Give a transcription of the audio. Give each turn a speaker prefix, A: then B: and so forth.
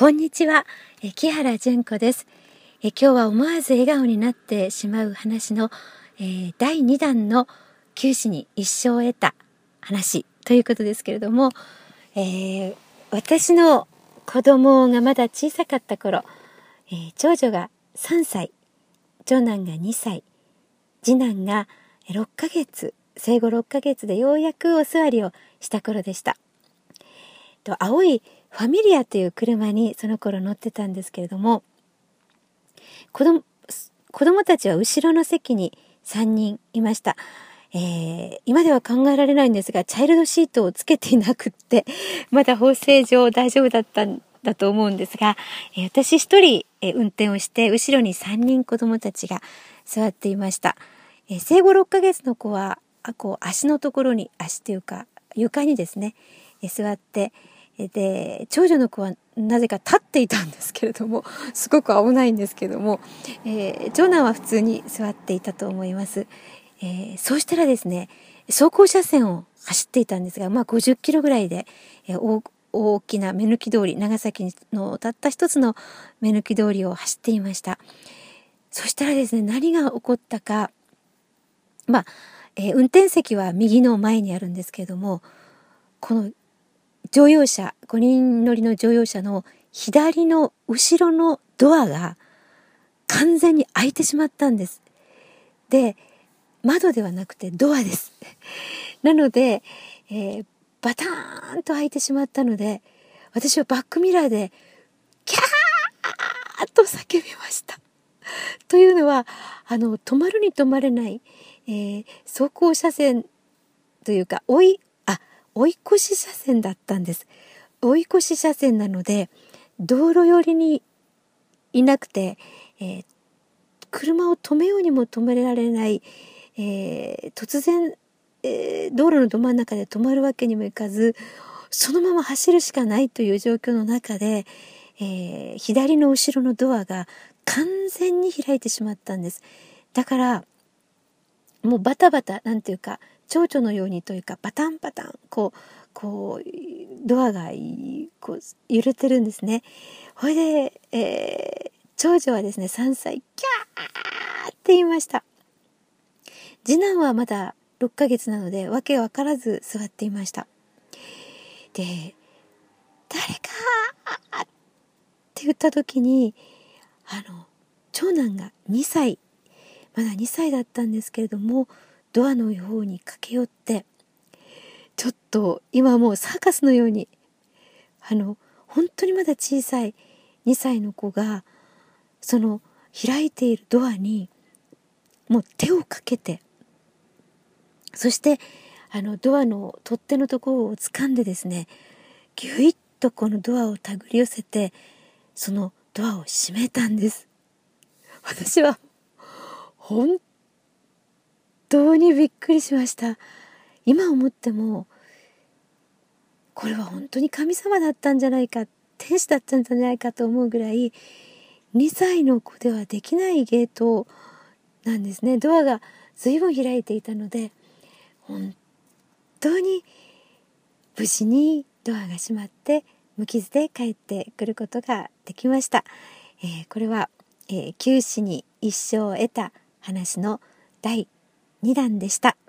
A: こんにちは、木原純子です。今日は思わず笑顔になってしまう話の、第2弾の九死に一生を得た話ということですけれども、私の子供がまだ小さかった頃、長女が3歳、長男が2歳、次男が6ヶ月、生後6ヶ月でようやくお座りをした頃でした。青いファミリアという車にその頃乗ってたんですけれども、子供たちは後ろの席に3人いました。今では考えられないんですが、チャイルドシートをつけていなくって、まだ法制上大丈夫だったんだと思うんですが、私一人、運転をして、後ろに3人子供たちが座っていました。生後6ヶ月の子は、足のところに、足というか床にですね、座って、で長女の子はなぜか立っていたんですけれども、すごく危ないんですけども、長男は普通に座っていたと思います。そうしたらですね、走行車線を走っていたんですが、50キロぐらいで、大きな目抜き通り、長崎のたった一つの目抜き通りを走っていました。そしたらですね、何が起こったか、運転席は右の前にあるんですけれども、この乗用車、5人乗りの乗用車の左の後ろのドアが完全に開いてしまったんです。で、窓ではなくてドアです。なので、バターンと開いてしまったので、私はバックミラーでキャーッと叫びました。というのは、止まるに止まれない、走行車線というか追い越し車線だったんです。追い越し車線なので、道路寄りにいなくて、車を止めようにも止められない、突然、道路のど真ん中で止まるわけにもいかず、そのまま走るしかないという状況の中で、左の後ろのドアが完全に開いてしまったんです。だからもうバタバタ、なんていうか蝶々のようにというか、バタンバタンこうドアが揺れてるんですね。ほいで、長女はですね3歳、キャーって言いました。次男はまだ6ヶ月なのでわけわからず座っていました。で、誰かって言った時に、長男が2歳、まだ2歳だったんですけれども、ドアの方に駆け寄って、ちょっと今もうサーカスのように、本当にまだ小さい2歳の子が、その開いているドアにもう手をかけて、そしてドアの取っ手のところを掴んでですね、ぎゅいっとこのドアを手繰り寄せて、そのドアを閉めたんです。私は本当にびっくりしました。今思っても、これは本当に神様だったんじゃないか、天使だったんじゃないかと思うぐらい、2歳の子ではできないゲートなんですね。ドアが随分開いていたので、本当に無事にドアが閉まって無傷で帰ってくることができました。これは、九死に一生を得た話の第2弾でした。